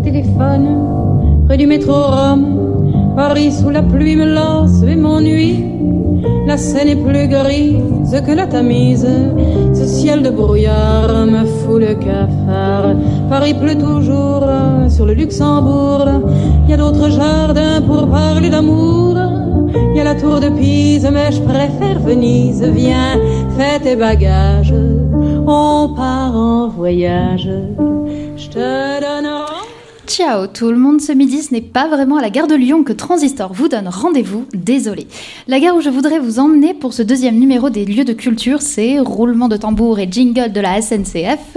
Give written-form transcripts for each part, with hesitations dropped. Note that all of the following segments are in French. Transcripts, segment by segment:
téléphone, près du métro Rome. Paris sous la pluie me lasse et m'ennuie. La Seine est plus grise que la Tamise. Ce ciel de brouillard me fout le cafard. Paris pleut toujours sur le Luxembourg. Il y a d'autres jardins pour parler d'amour. Il y a la tour de Pise, mais je préfère Venise. Viens, fais tes bagages, on part en voyage. Je te donne... Ciao tout le monde, ce midi ce n'est pas vraiment à la gare de Lyon que Transistor vous donne rendez-vous, désolé. La gare où je voudrais vous emmener pour ce deuxième numéro des lieux de culture, c'est roulement de tambour et jingle de la SNCF.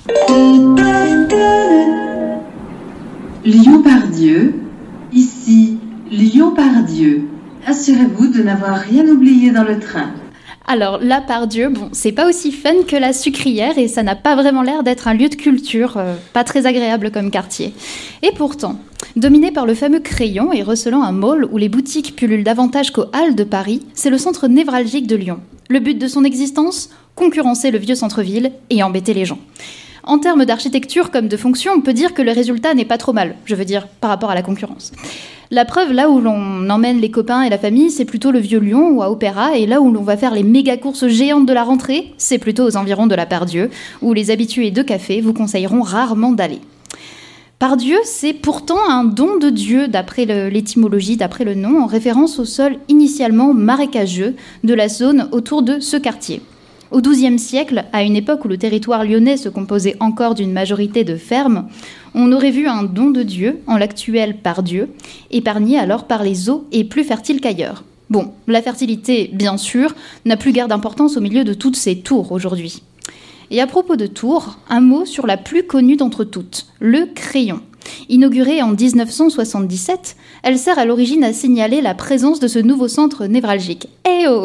Lyon-Pardieu, ici Lyon-Pardieu. Assurez-vous de n'avoir rien oublié dans le train. Alors là, Pardieu, bon, c'est pas aussi fun que la Sucrière et ça n'a pas vraiment l'air d'être un lieu de culture, pas très agréable comme quartier. Et pourtant, dominé par le fameux crayon et recelant un mall où les boutiques pullulent davantage qu'aux Halles de Paris, c'est le centre névralgique de Lyon. Le but de son existence ? Concurrencer le vieux centre-ville et embêter les gens. En termes d'architecture comme de fonction, on peut dire que le résultat n'est pas trop mal, je veux dire, par rapport à la concurrence. La preuve, là où l'on emmène les copains et la famille, c'est plutôt le Vieux Lyon ou à Opéra, et là où l'on va faire les méga courses géantes de la rentrée, c'est plutôt aux environs de la Pardieu, où les habitués de café vous conseilleront rarement d'aller. Pardieu, c'est pourtant un don de Dieu, d'après l'étymologie, d'après le nom, en référence au sol initialement marécageux de la zone autour de ce quartier. Au XIIe siècle, à une époque où le territoire lyonnais se composait encore d'une majorité de fermes, on aurait vu un don de Dieu en l'actuel Pardieu, épargné alors par les eaux et plus fertile qu'ailleurs. Bon, la fertilité, bien sûr, n'a plus guère d'importance au milieu de toutes ces tours aujourd'hui. Et à propos de tours, un mot sur la plus connue d'entre toutes, le crayon. Inaugurée en 1977, elle sert à l'origine à signaler la présence de ce nouveau centre névralgique. Eh oh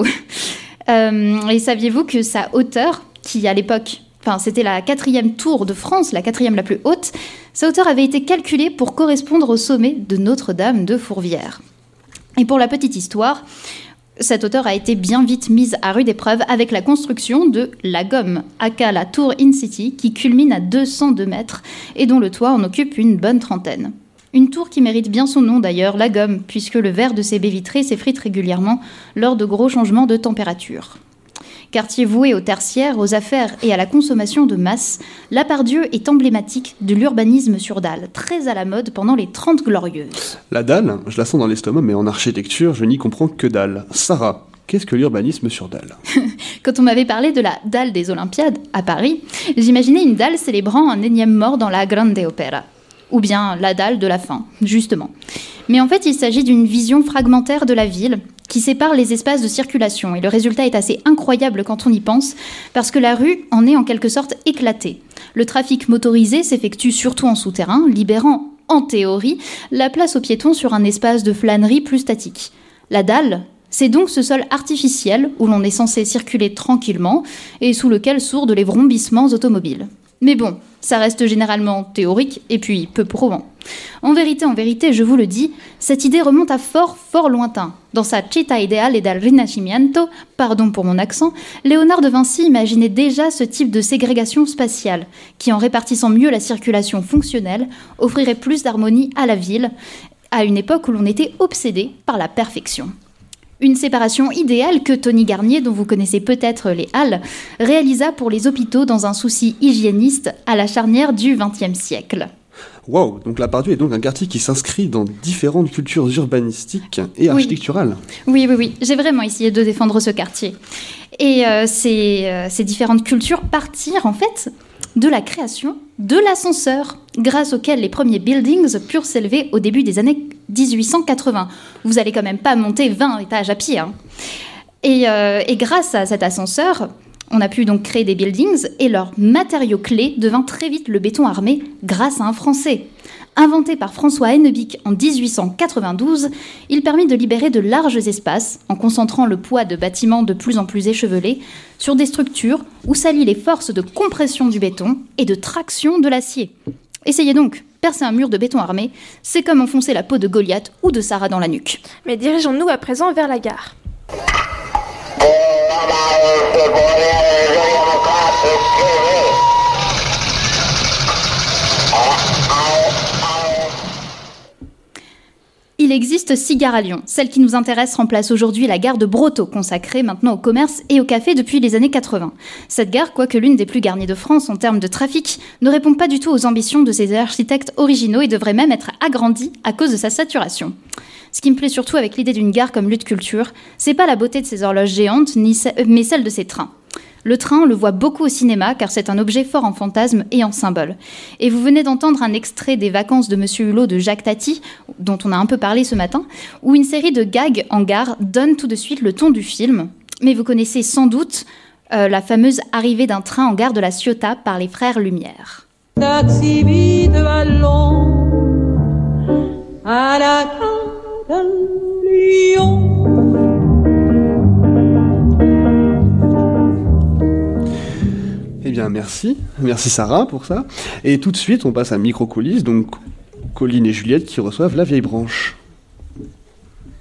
et saviez-vous que sa hauteur, qui à l'époque, c'était la 4e tour de France, la 4e la plus haute, sa hauteur avait été calculée pour correspondre au sommet de Notre-Dame de Fourvière. Et pour la petite histoire, cette hauteur a été bien vite mise à rude épreuve avec la construction de la Gomme, aka la tour In-City, qui culmine à 202 mètres et dont le toit en occupe une bonne trentaine. Une tour qui mérite bien son nom d'ailleurs, la Gomme, puisque le verre de ses baies vitrées s'effrite régulièrement lors de gros changements de température. Quartier voué au tertiaire, aux affaires et à la consommation de masse, la Pardieu est emblématique de l'urbanisme sur dalle, très à la mode pendant les 30 Glorieuses. La dalle, je la sens dans l'estomac, mais en architecture, je n'y comprends que dalle. Sarah, qu'est-ce que l'urbanisme sur dalle ? Quand on m'avait parlé de la dalle des Olympiades, à Paris, j'imaginais une dalle célébrant un énième mort dans la Grande Opera. Ou bien la dalle de la faim, justement. Mais en fait, il s'agit d'une vision fragmentaire de la ville qui sépare les espaces de circulation. Et le résultat est assez incroyable quand on y pense, parce que la rue en est en quelque sorte éclatée. Le trafic motorisé s'effectue surtout en souterrain, libérant, en théorie, la place aux piétons sur un espace de flânerie plus statique. La dalle, c'est donc ce sol artificiel où l'on est censé circuler tranquillement et sous lequel sourdent les vrombissements automobiles. Mais bon, ça reste généralement théorique et puis peu probant. En vérité, je vous le dis, cette idée remonte à fort lointain. Dans sa Città ideale del Rinascimento, pardon pour mon accent, Léonard de Vinci imaginait déjà ce type de ségrégation spatiale, qui en répartissant mieux la circulation fonctionnelle, offrirait plus d'harmonie à la ville, à une époque où l'on était obsédé par la perfection. Une séparation idéale que Tony Garnier, dont vous connaissez peut-être les Halles, réalisa pour les hôpitaux dans un souci hygiéniste à la charnière du XXe siècle. Waouh, donc la Pardieu est donc un quartier qui s'inscrit dans différentes cultures urbanistiques et architecturales. Oui, j'ai vraiment essayé de défendre ce quartier. Et ces différentes cultures partirent en fait de la création de l'ascenseur, grâce auquel les premiers buildings purent s'élever au début des années 1880. Vous allez quand même pas monter 20 étages à pied. Hein. Et grâce à cet ascenseur, on a pu donc créer des buildings et leur matériau clé devint très vite le béton armé grâce à un Français. Inventé par François Hennebique en 1892, il permit de libérer de larges espaces en concentrant le poids de bâtiments de plus en plus échevelés sur des structures où s'allient les forces de compression du béton et de traction de l'acier. Essayez donc, percer un mur de béton armé, c'est comme enfoncer la peau de Goliath ou de Sarah dans la nuque. Mais dirigeons-nous à présent vers la gare. Il existe 6 gares à Lyon. Celle qui nous intéresse remplace aujourd'hui la gare de Brotteaux, consacrée maintenant au commerce et au café depuis les années 80. Cette gare, quoique l'une des plus garnies de France en termes de trafic, ne répond pas du tout aux ambitions de ses architectes originaux et devrait même être agrandie à cause de sa saturation. Ce qui me plaît surtout avec l'idée d'une gare comme lieu de culture, c'est pas la beauté de ses horloges géantes, mais celle de ses trains. Le train, on le voit beaucoup au cinéma car c'est un objet fort en fantasme et en symbole. Et vous venez d'entendre un extrait des Vacances de Monsieur Hulot de Jacques Tati, dont on a un peu parlé ce matin, où une série de gags en gare donne tout de suite le ton du film. Mais vous connaissez sans doute la fameuse arrivée d'un train en gare de la Ciotat par les frères Lumière. Taxi vite allons à la gare de Lyon. Eh bien, merci Sarah pour ça. Et tout de suite, on passe à Micro-coulisses, donc Colline et Juliette qui reçoivent la vieille branche.